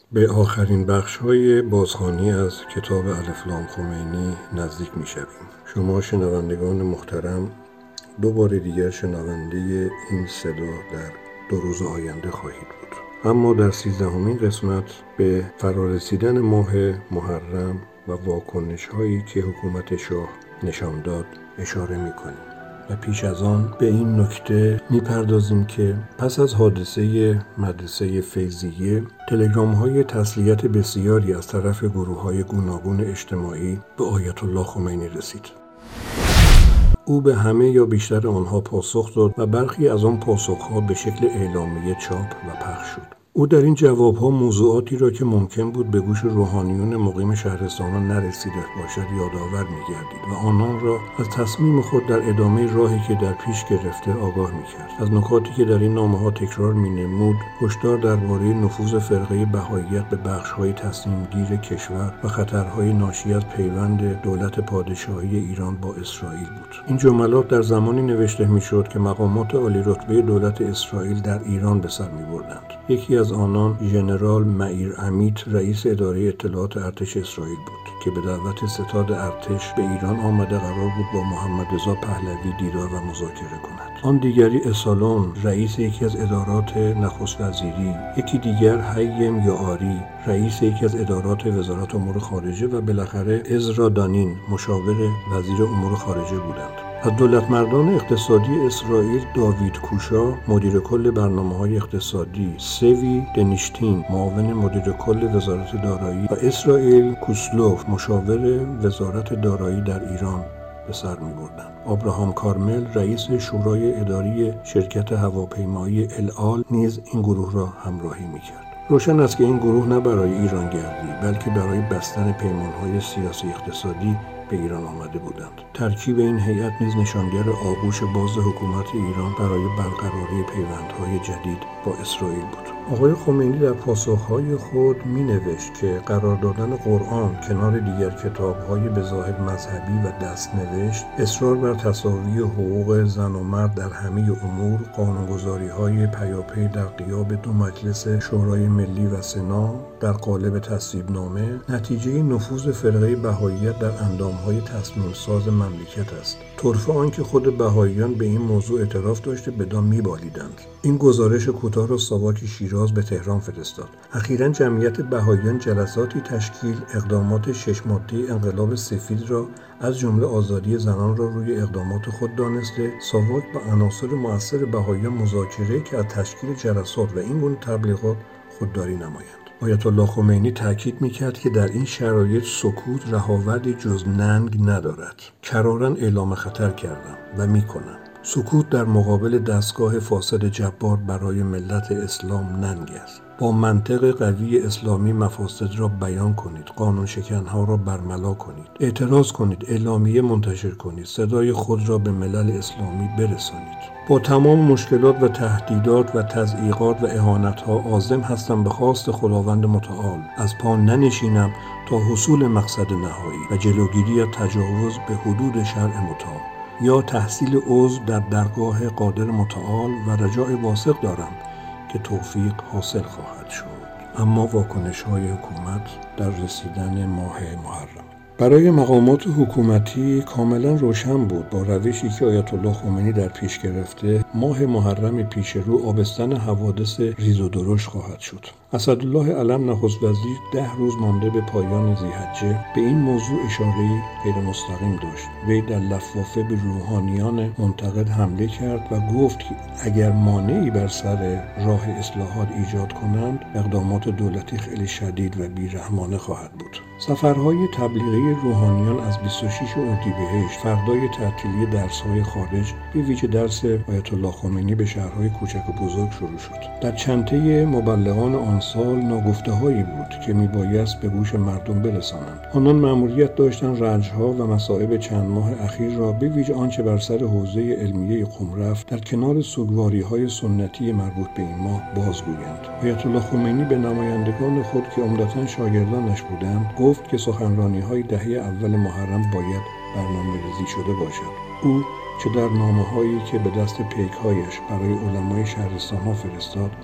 به آخرین بخش‌های بازخوانی از کتاب الفلام خمینی نزدیک می‌شویم. شما شنوندگان محترم دوباره دیگر شنونده این صدا در 2 روز آینده خواهید بود. اما در 13مین قسمت به فرارسیدن ماه محرم و واکنش‌هایی که حکومت شاه نشان داد اشاره می‌کنیم. و پیش از آن به این نکته میپردازیم که پس از حادثه مدرسه فیضیه تلگرام‌های تسلیت بسیاری از طرف گروه‌های گوناگون اجتماعی به آیت الله خمینی رسید. او به همه یا بیشتر آنها پاسخ داد و برخی از آن پاسخ‌ها به شکل اعلامیه چاپ و پخش شد. او در این جواب‌ها موضوعاتی را که ممکن بود به گوش روحانیون مقیم شهرستانان نرسیده باشد یادآور می‌گردید و آنان را از تصمیم خود در ادامه راهی که در پیش گرفته آگاه می‌کرد. از نکاتی که در این نامه‌ها تکرار می‌نمود، هشدار درباره نفوذ فرقه بهائیت به بخش‌های تصمیم‌گیر کشور و خطرهای ناشی از پیوند دولت پادشاهی ایران با اسرائیل بود. این جملات در زمانی نوشته می‌شد که مقامات عالی‌رتبه دولت اسرائیل در ایران به سر می‌بردند. یکی از آنان ژنرال معیر امیت رئیس اداره اطلاعات ارتش اسرائیل بود که به دعوت ستاد ارتش به ایران آمده قرار بود با محمد رضا پهلوی دیدار و مذاکره کند. آن دیگری اسالون رئیس یکی از ادارات نخست وزیری، یکی دیگر حیم یعاری رئیس یکی از ادارات وزارت امور خارجه و بالاخره عزرا دانین مشاور وزیر امور خارجه بودند. از دولتمردان اقتصادی اسرائیل داوید کوشا مدیر کل برنامه‌های اقتصادی، سوی دنیشتین معاون مدیر کل وزارت دارایی و اسرائیل کوسلوف مشاور وزارت دارایی در ایران به سر می‌بردند. ابراهام کارمل رئیس شورای اداری شرکت هواپیمایی الآل نیز این گروه را همراهی می‌کرد. روشن است که این گروه نه برای ایرانگردی بلکه برای بستن پیمان‌های سیاسی اقتصادی به ایران آمده بودند. ترکیب این هیئت نیز نشانگر آغوش باز حکومت ایران برای برقراری پیوندهای جدید با اسرائیل بود. آقای خمینی در پاسخهای خود می‌نوشت که قرار دادن قرآن کنار دیگر کتاب‌های به ظاهر مذهبی و دست‌نوشت، اصرار بر تساوی حقوق زن و مرد در همه امور، قانون‌گذاری‌های پیاپی در غیاب 2 مجلس شورای ملی و سنا در قالب تصویبنامه، نتیجه نفوذ فرقه بهائیت در اندام‌های تصمیم‌ساز مملکت است. طرفه آنکه خود بهائیان به این موضوع اعتراف داشته بدان می‌بالیدند. این گزارش کوتاه را ساواک شیراز به تهران فرستاد. اخیراً جمعیت بهائیان جلساتی تشکیل اقدامات 6 ماده‌ای انقلاب سفید را از جمله آزادی زنان را روی اقدامات خود دانسته، ساواک با عناصر مؤثر بهائیان مذاکره که از تشکیل جلسات و این گونه تبلیغات خودداری نمایند. آیت الله خمینی تاکید می‌کرد که در این شرایط سکوت رهاوردی جز ننگ ندارد. کراراً اعلام خطر کردم و می‌کنم. سکوت در مقابل دستگاه فاسد جبار برای ملت اسلام ننگ است. با منطق قوی اسلامی مفاسد را بیان کنید، قانون شکنها را برملا کنید، اعتراض کنید، اعلامیه منتشر کنید، صدای خود را به ملل اسلامی برسانید. با تمام مشکلات و تهدیدات و تضییقات و اهانت‌ها عازم هستم به خواست خداوند متعال از پا ننشینم تا حصول مقصد نهایی و جلوگیری از تجاوز به حدود شرع متعال یا تحصیل عضو در درگاه قادر متعال و رجای واثق دارم که توفیق حاصل خواهد شد. اما واکنش‌های حکومت در رسیدن ماه محرم برای مقامات حکومتی کاملا روشن بود. با روشی که آیت الله خمینی در پیش گرفته، ماه محرم پیش رو آبستن حوادث ریز و درشت خواهد شد. اسدالله علم نخست وزیر 10 روز مانده به پایان ذی‌حجه به این موضوع اشاره‌ای غیر مستقیم داشت. وی در لفافه به روحانیان منتقد حمله کرد و گفت که اگر مانعی بر سر راه اصلاحات ایجاد کنند، اقدامات دولتی خیلی شدید و بیرحمانه خواهد بود. سفرهای تبلیغی روحانیان از 26 اردیبهشت فردای تعطیلی درس‌های خارج به ویژه درس آیت الله خمینی به شهرهای کوچک و بزرگ شروع شد. در چنته مبلغان آن سال ناگفته‌هایی بود که میبایست به گوش مردم برسانند. آنان مأموریت داشتند رنج‌ها و مصائب چند ماه اخیر را به ویژه آنچه بر سر حوزه علمیه قم رفت در کنار سوگواری‌های سنتی مربوط به این ماه بازگویند. آیت الله خمینی به نمایندگان خود که عمدتاً شاگردانش بودند گفت که سخنرانی‌های دهه اول محرم باید برنامه‌ریزی شده باشد. او چه در نامه‌هایی که به دست پیک‌هایش برای علمای شهرستان‌ها فرستاد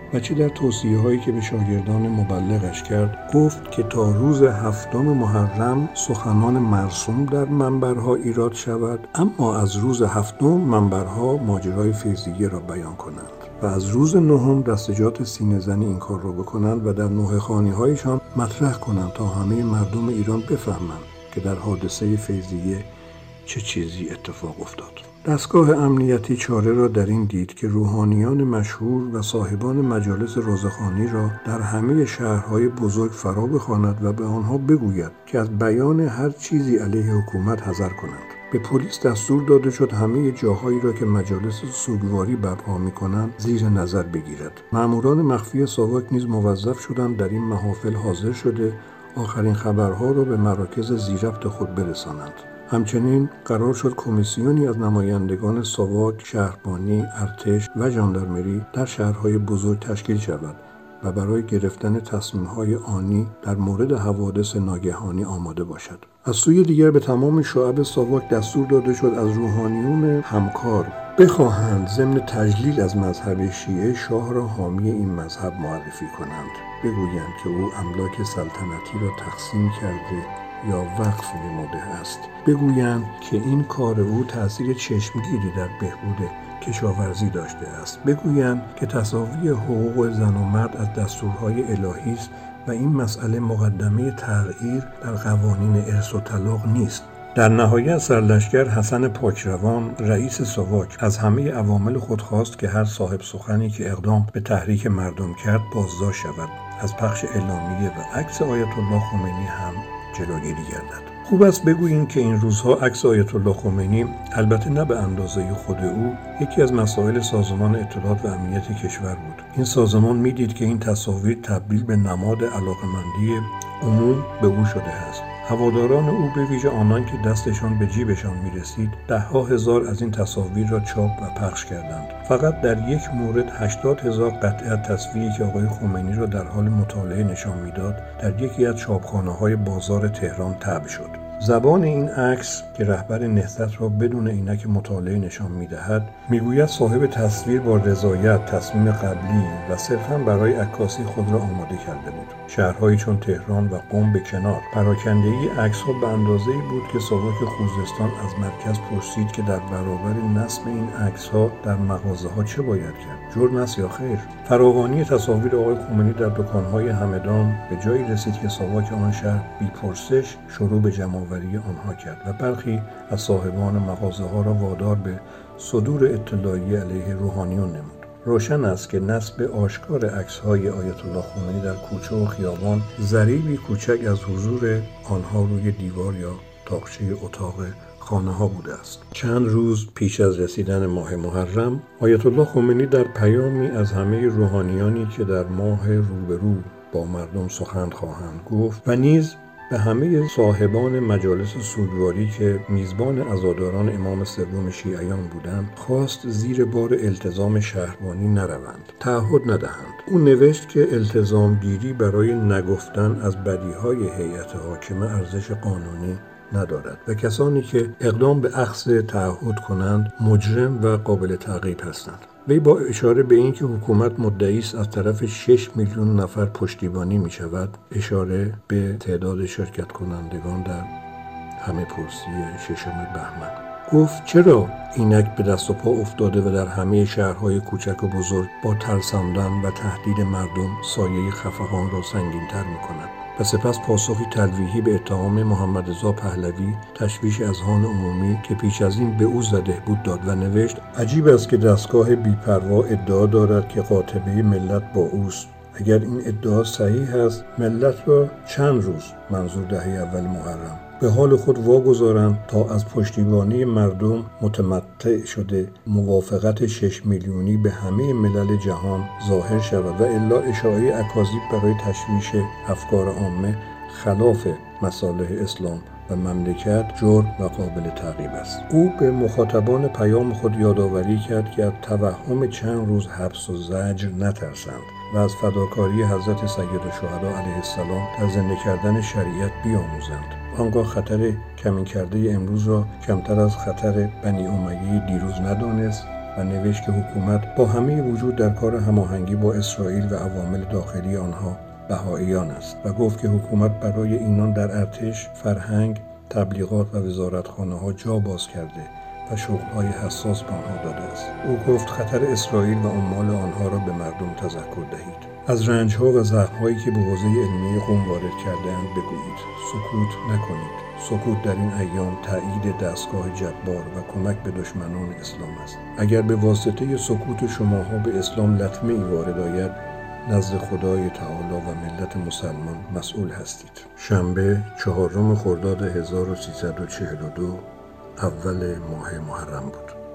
و چه در توصیه‌هایی که به شاگردان مبلغش کرد، گفت که تا روز 7 محرم سخنان مرسوم در منبرها ایراد شود، اما از روز 7 منبرها ماجرای فیضیه را بیان کنند و از روز 9 دستجات سینه زنی این کار را بکنند و در نوحه‌خوانی‌هایشان مطرح کنند تا همه مردم ایران بفهمند که در حادثه فیضیه چه چیزی اتفاق افتاد. دستگاه امنیتی چاره را در این دید که روحانیان مشهور و صاحبان مجالس روزخوانی را در همه شهرهای بزرگ فرا بخواند و به آنها بگوید که از بیان هر چیزی علیه حکومت حذر کنند. به پلیس دستور داده شد همه جاهایی را که مجالس سوگواری برپا می‌کنند زیر نظر بگیرد. مأموران مخفی ساواک نیز موظف شدند در این محافل حاضر شده آخرین خبرها را به مراکز ذی‌ربط خود برسانند. همچنین قرار شد کمیسیونی از نمایندگان ساواک، شهربانی، ارتش و ژاندارمری در شهرهای بزرگ تشکیل شود و برای گرفتن تصمیم‌های آنی در مورد حوادث ناگهانی آماده باشد. از سوی دیگر به تمام شعب ساواک دستور داده شد از روحانیون همکار بخواهند ضمن تجلیل از مذهب شیعه شاه را حامی این مذهب معرفی کنند. بگویند که او املاک سلطنتی را تقسیم کرده یا وقف نموده است. بگویند که این کار او تأثیر چشمگیری در بهبود کشاورزی داشته است. بگویند که تساوی حقوق زن و مرد از دستورهای الهی است و این مسئله مقدمه تغییر در قوانین ارث و طلاق نیست. در نهایت سرلشکر حسن پاکروان رئیس ساواک از همه عوامل خود خواست که هر صاحب سخنی که اقدام به تحریک مردم کرد بازداشت شود. از پخش اعلامیه و عکس آیت الله خمینی هم جلوگیری گردد. خوب است بگوییم که این روزها عکس آیت الله خمینی، البته نه به اندازه خود او، یکی از مسائل سازمان اطلاعات و امنیت کشور بود. این سازمان میدید که این تصاویر تبدیل به نماد علاقمندی عموم به او شده است. هواداران او به ویژه آنان که دستشان به جیبشان میرسید 10,000 از این تصاویر را چاپ و پخش کردند. فقط در یک مورد 80,000 قطعه تصویری که آقای خمینی را در حال مطالعه نشان میداد در یکی از چاپخانه‌های بازار تهران طبع شد. زبان این عکس که رهبر نهضت را بدون عینک مطالعه نشان می‌دهد، میگوید صاحب تصویر با رضایت تصمیم قبلی و صرفاً برای عکاسی خود را آماده کرده بود. شهرهایی چون تهران و قم به کنار، پراکندگی عکس‌ها به اندازه‌ای بود که ساواک خوزستان از مرکز پرسید که در برابر نصب این عکس‌ها در مغازه‌ها چه باید کرد؟ جرم است یا خیر؟ فراوانی تصاویر آقای خمینی در دکان‌های همدان به جایی رسید که ساواک آن شهر بی‌پرسش شروع به جمع‌آوری آنها کرد و برخی از صاحبان مغازه‌ها را وادار به صدور اطلاعیه علیه روحانیون نمود. روشن است که نصب آشکار عکس‌های آیت الله خمینی در کوچه و خیابان ضریبی کوچک از حضور آنها روی دیوار یا طاقچه اتاق خانه ها بوده است. چند روز پیش از رسیدن ماه محرم، آیت الله خمینی در پیامی از همه روحانیانی که در ماه روبرو با مردم سخن خواهند گفت و نیز به همه صاحبان مجالس سوگواری که میزبان عزاداران امام سوم شیعیان بودند، خواست زیر بار التزام شهربانی نروند، تعهد ندهند. او نوشت که التزام گیری برای نگفتن از بدیهای هیئت حاکمه ارزش قانونی ندارد و کسانی که اقدام به اخذ تعهد کنند مجرم و قابل تعقیب هستند. وی با اشاره به اینکه حکومت مدعی است از طرف 6 میلیون نفر پشتیبانی می شود، اشاره به تعداد شرکت کنندگان در همه پرسی 6 بهمن گفت چرا اینک به دست و پا افتاده و در همه شهرهای کوچک و بزرگ با ترساندن و تهدید مردم سایه خفقان را سنگین‌تر می کند. و سپس پاسخی تلویحی به اتهام محمد رضا پهلوی تشویش اذهان عمومی که پیش از این به او زده بود داد و نوشت عجیب است که دستگاه بی‌پروا ادعا دارد که قاطبه ملت با اوست. اگر این ادعا صحیح است ملت را چند روز، منظور دهه اول محرم، به حال خود واگذارند تا از پشتیبانی مردم متمتع شده موافقت 6 میلیونی به همه ملل جهان ظاهر شود و الا اشاعه اکاذیب برای تشویش افکار عامه خلاف مصالح اسلام و مملکت جرم و قابل تعقیب است. او به مخاطبان پیام خود یادآوری کرد که از توهم چند روز حبس و زجر نترسند و از فداکاری حضرت سیدالشهدا علیه السلام در زنده کردن شریعت بیاموزند. آنگاه خطر کمین کرده امروز را کمتر از خطر بنی امیه دیروز ندانست و نوشت که حکومت با همه وجود در کار هماهنگی با اسرائیل و عوامل داخلی آنها بهائیان است و گفت که حکومت برای اینان در ارتش، فرهنگ، تبلیغات و وزارتخانه‌ها جا باز کرده و شغل‌های حساس به آنها داده است. او گفت خطر اسرائیل و عمال آنها را به مردم تذکر دهید. از رنج‌ها و زخم‌هایی که به حوزه علمی قم وارد کرده‌اند بگویید. سکوت نکنید. سکوت در این ایام تأیید دستگاه جبار و کمک به دشمنان اسلام است. اگر به واسطه سکوت شماها به اسلام لطمه‌ای وارد آید، نزد خدای تعالی و ملت مسلمان مسئول هستید. شنبه 4 خرداد 1342 اول ماه محرم بود.